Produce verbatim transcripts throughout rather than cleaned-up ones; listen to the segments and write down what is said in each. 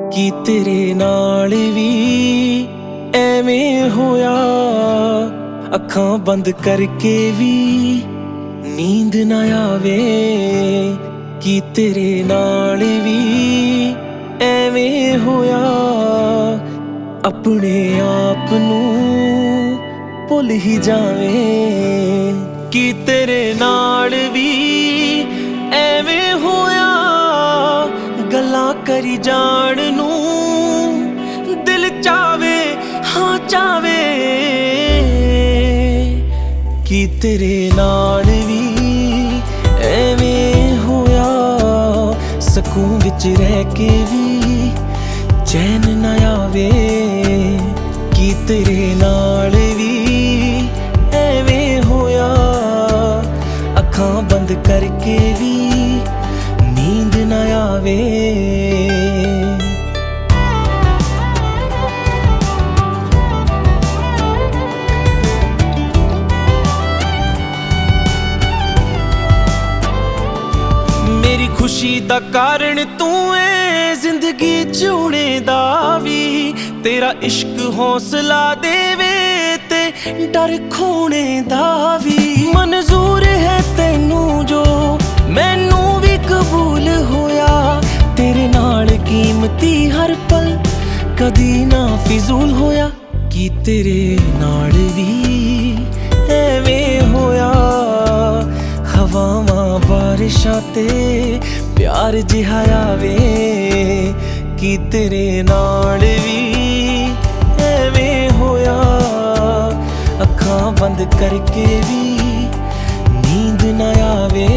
कि तेरे नाल भी एवें होया, अखां बंद करके भी नींद ना आवे। कि तेरे नाल भी एवें होया, अपने आप नूं भुल ही जावें। कि तेरे नाल भी एवें होया, गल्लां करी जाण नूं दिल चावे, हाँ चावे। कि तेरे नाल भी एवें होया, सकून विच रह के भी चैन ना आवे। कि तेरे नाल भी एवें होया, अखां बंद करके भी नींद ना आवे। मेरी खुशी दा कारण तू है, जिंदगी चूने दा भी तेरा इश्क हौसला देवे ते डर खोने दा भी। मंजूर है तैनू जो मैनू भी कबूल होया, तेरे नाल कीमती हर पल कदी ना फिजूल होया। कि तेरे नाल भी एवें होया, हवावां बारिशां ते प्यार जिहा आवे। कि तेरे नाल भी एवें होया, अखां बंद करके भी नींद ना आवे।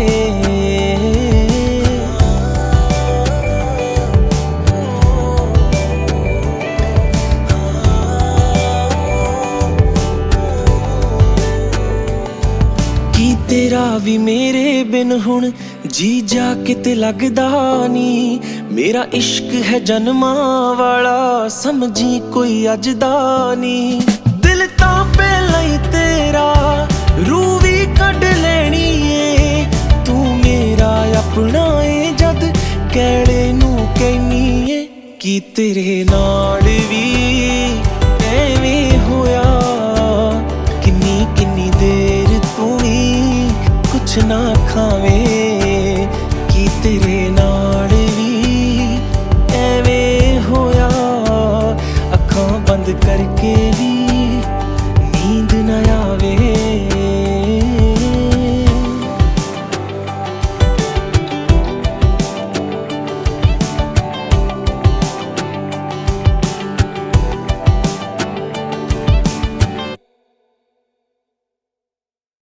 कि तेरा भी मेरे बिन हुण जी जा किते लगदा नी। मेरा इश्क है जन्मां वाला, समझी कोई अजदा नी। दिल तां पहलां ही तेरा रूह भी कढ लैनी है, तू मेरा अपना है जद कहणे नूं कहनी है। कि तेरे नाल भी एवें होया, किन्नी किन्नी देर तू ही कुछ ना खावे।